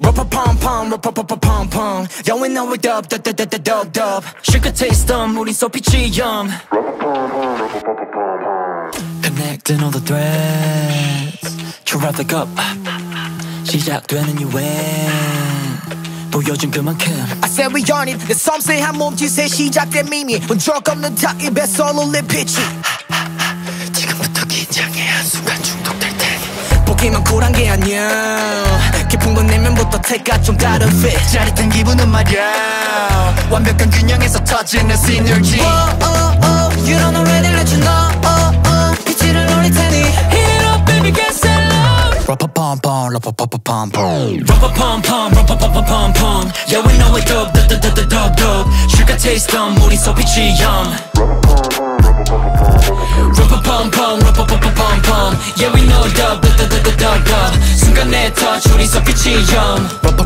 Pom. Yeah, we know it dub. Sugar taste dumb, 우린 so peachy yum. Connecting all the threads. traffic up. 시작되는 유행. 보여준 그만큼. I said we on it. 내 섬세한 몸짓에 시작된 미미. 본 적 없는 닭 입에 썰올린 피치. 지금부터 긴장해. 한순간 중독될 테니. 보기만 쿨한 게 아니야. 깊은 건 내면부터 take 좀 다른 fit. 짜릿한 기분은 말야. 완벽한 균형에서 터지는 synergy. You don't already let you know. 빛을 올릴 테니. Hit it up baby get set low. Pom. Yeah, we know it dub. Sugar taste dumb, 우린 so peachy yum. Pom. Yeah, we know it dub. 순간의 touch, 우린 so peachy yum.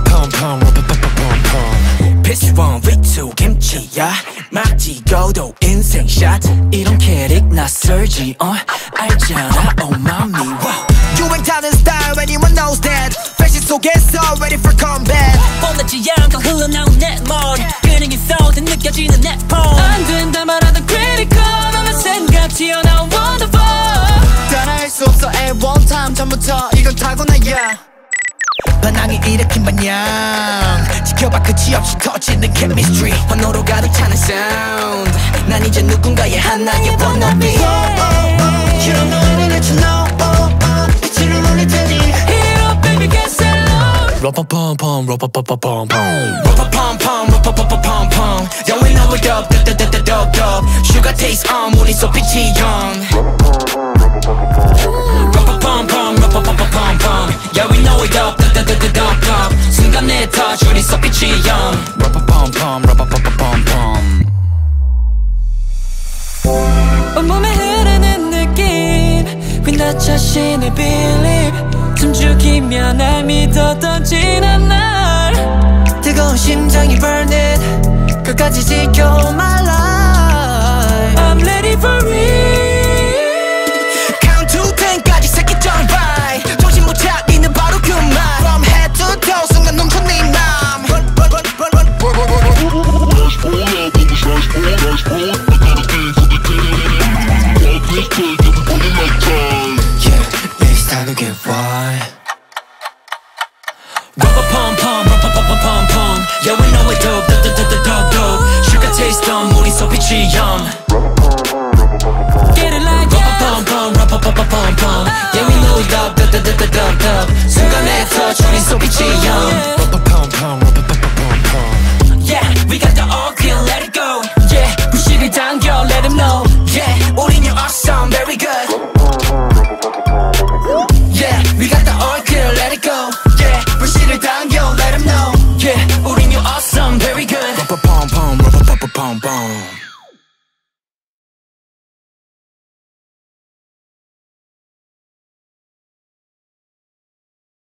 Piss one, V2 김치야. 막 찍어도 인생샷. 이런 캐릭 낯설지 알잖아 oh mommy wow. 유행 타는 style anyone knows that. 패션 속에서 ready for combat. 뻔하지 않고 흘러나온 내 머리 끄는 쏟아 느껴지는 내 폰. 안 된다 말하던 critical 너의 생각 튀어나온 wonderful. 따라할 수 없어 at one time 전부터 이건 타고나야. 반항이 일으킨 마냥 지켜봐 끝이 없이 터지는 chemistry. 환호로 가득 차는 sound. 난 이제 누군가의 하나의 wannabe. You don't know it let you know. 빛을 올릴 테니. Hit it up baby get set low. Pom. Yeah, we know it dub. Sugar taste 우리 so peachy young. Pom. Yeah, we know it dub. 순간의 touch, 우리 so peachy young. Pom. 온몸에 흐르는 느낌 나 자신을 believe 숨죽이며 날 믿었던 지난 날 뜨거운 심장이 burning 끝까지 지켜 my life. I'm ready for real. Count to 10까지 새끼처럼 right. 정신 못 차리는 바로 그 말. From head to toe 순간 넘쳐 네 맘. Time to get wild. Pom. Yeah, we know it dope. Sugar taste dumb, 우리 so peachy yum. Get it like that. Pom. Yeah, we know it dope. 순간의 touch, 우리 so peachy